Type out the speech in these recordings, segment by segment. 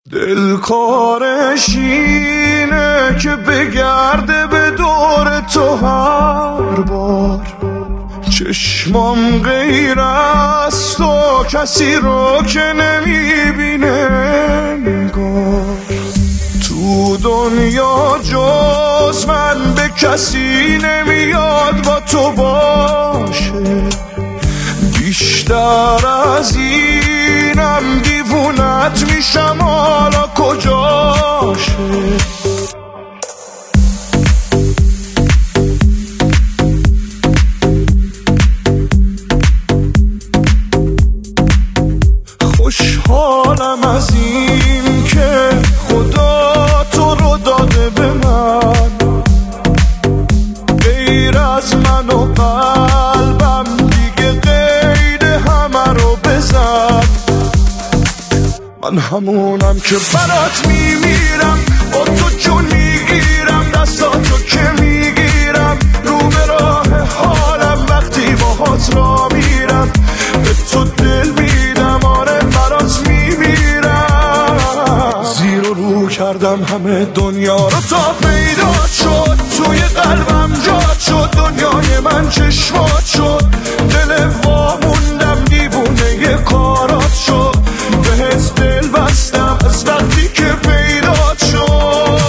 دلکارش اینه که بگرده به دور تو هر بار، چشمام غیر از تو کسی رو که نمیبینه انگار. تو دنیا جز من به کسی نمیاد با تو باشه، بیشتر از اینم دیوونت میشم حالا کجاشه. خوشحالم از این که خدا تو رو داده به من، غیر از من و قلبم دیگه قید همه رو بزن. من همونم که برات میمیرم، با تو جون میگیرم، دستاتو که میگیرم، رو به راه حالم وقتی باهات را میرم، به تو دل میدم، آره برات میمیرم. زیر و رو کردم همه دنیا رو تا پیدا شد، توی قلبم جاد شد، دنیای من چشمات شد، دل واموندم دیوونه کارات شد، بهت دل بستم از وقتی که پیدا شد.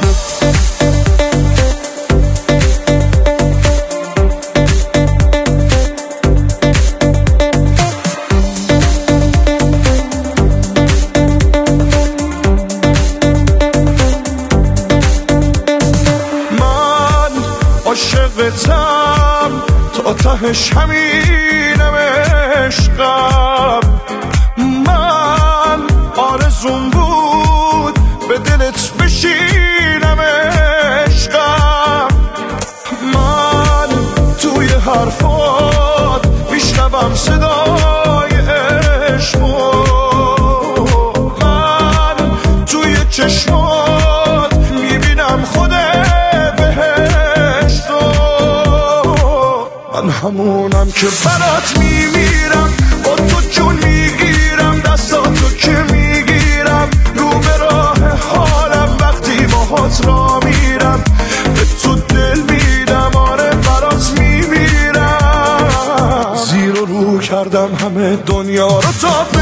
من عاشقتم تا تهش همینم عشقم، من آرزوم بود به دلت بشینم عشقم، من توی حرفات میشنوم صدای عشقو، من توی چشمات میبینم خود بهشتو. من همونم که برات میمیرم، با تو جون میگیرم، دستاتو که میگیرم، رو به راه حالم وقتی باهات را میرم، به تو دل میدم، آره برات میمیرم. زیر و رو کردم همه دنیا رو تا